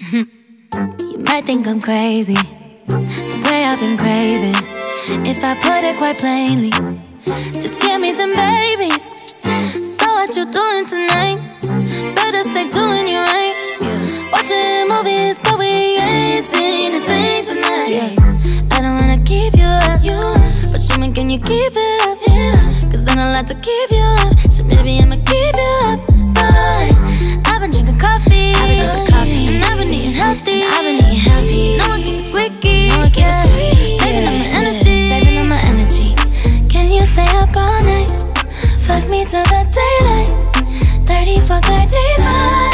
You might think I'm crazy, the way I've been craving. If I put it quite plainly, just give me them babies. So what you doing tonight? Better stay doing you right. Watching movies, but we ain't seen a thing tonight. I don't wanna keep you up, but show me, can you keep it up? Cause then I'll have to keep you up. So maybe I'ma keep you up. Fine. I've been drinking coffee, and I've been eating healthy. No one keeps squeaky, saving up my energy, Can you stay up all night? Fuck me till the daylight. 30 for 35.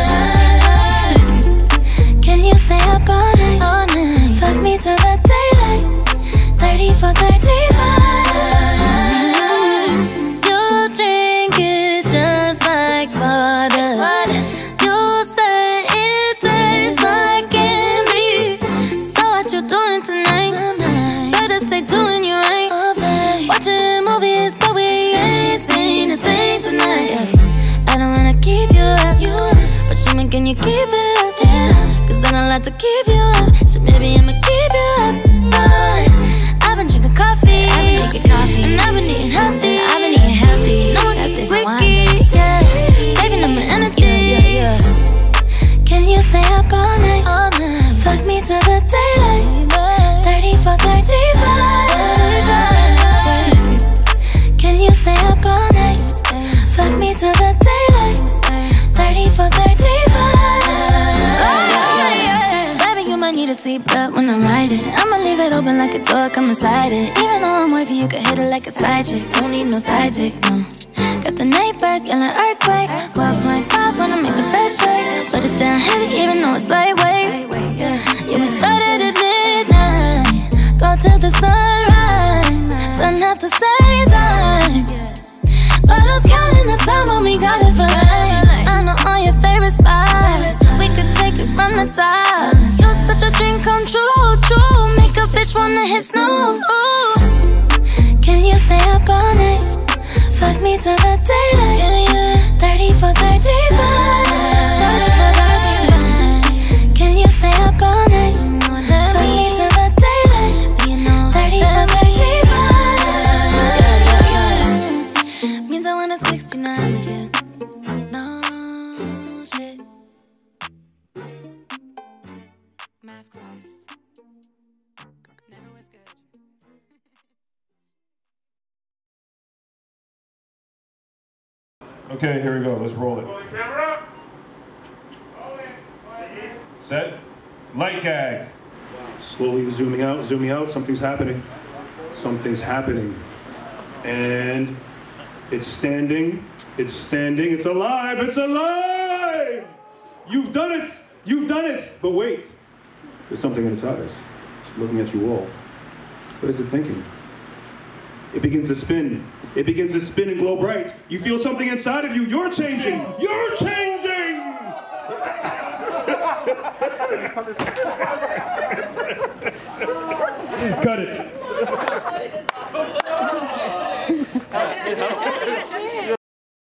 Can you stay up all night? Fuck me till the daylight. 30 for 35. You drink it just like water. You say it tastes like candy. So what you doing tonight? Better stay doing you right. Watching movies, but we ain't seen a thing tonight. I don't wanna keep you up, but show me, can you keep it up? Cause then I'll have to keep you up. So maybe I'ma keep you up. Fine. I've been drinking coffee, and I've been eating healthy. No one keeps squeaky, saving up my energy. Can you stay up all night? Fuck me till the daylight. 30 for 35. Can you stay up all night? Fuck me till the daylight. 30 for 35. Baby, you might need a seatbelt when I'm riding. I'ma leave it open like a door, come inside it. Even though I'm wavy, you can hit it like a side chick. Don't need no side dick, no. Got the neighbors yelling earthquake. 12.5 when I make the bed shake. Put it down heavy even though it's lightweight. Yeah, we started at midnight, go till the sunrise. Done at the same time, but who's counting the time when we got it for life? I know all your favorite spots, we could take it from the top. You're such a dream come true, make a bitch wanna hit snooze. Ooh. Can you stay up all night? Fuck me till the daylight. 30 for 35. 30 for 35. Can you stay up all night? Fuck me till the daylight. 30 for 35. Means I want a 69 with you. No shit. Math class never was good. Okay, here we go. Let's roll it. Set. Light gag. Slowly zooming out, something's happening. Something's happening. And it's standing, it's alive, it's alive! You've done it, But wait, there's something in its eyes. It's looking at you all. What is it thinking? It begins to spin. It begins to spin and glow bright. You feel something inside of you. You're changing! You're changing! Cut it.